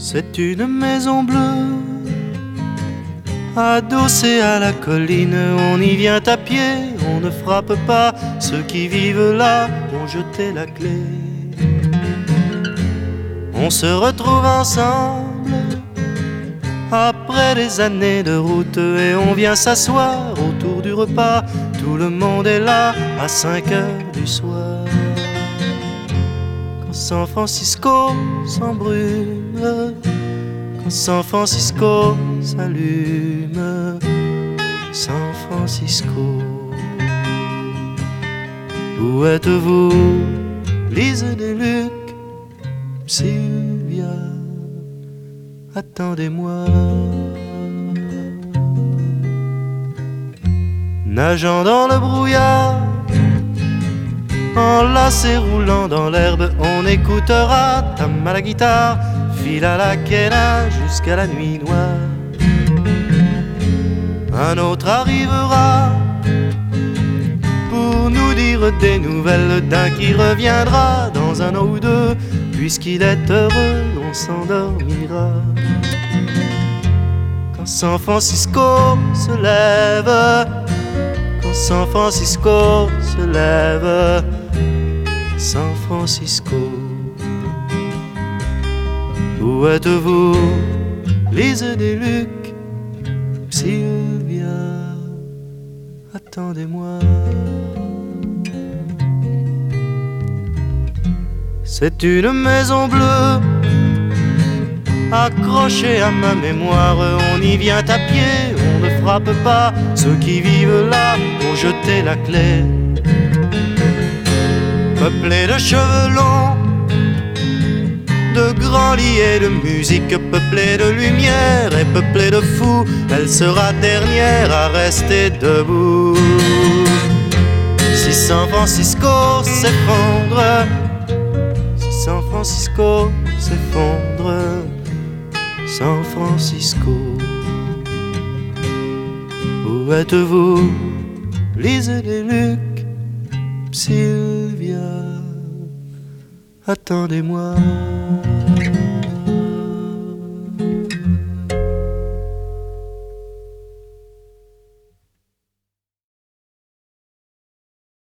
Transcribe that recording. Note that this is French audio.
C'est une maison bleue, adossée à la colline. On y vient à pied, on ne frappe pas. Ceux qui vivent là ont jeté la clé. On se retrouve ensemble après des années de route et on vient s'asseoir autour du repas. Tout le monde est là à 5 heures du soir. Quand San Francisco s'embrume, quand San Francisco s'allume, San Francisco. Où êtes-vous, Lise Deluc, Sylvia, attendez-moi. Nageant dans le brouillard, enlacé roulant dans l'herbe, on écoutera Tam à la guitare, Phil à la quena jusqu'à la nuit noire. Un autre arrivera pour nous dire des nouvelles d'un qui reviendra dans un an ou deux. Puisqu'il est heureux, on s'endormira. Quand San Francisco se lève, quand San Francisco se lève, San Francisco. Où êtes-vous, Lise Deluc, Sylvia, attendez-moi. C'est une maison bleue, accrochée à ma mémoire. On y vient à pied, on ne frappe pas. Ceux qui vivent là ont jeté la clé. Peuplée de cheveux longs, de grands lits et de musique, peuplée de lumière et peuplée de fous, elle sera dernière à rester debout. Si San Francisco s'effondre, San Francisco s'effondre, San Francisco. Où êtes-vous, Lise Deluc, Sylvia, attendez-moi.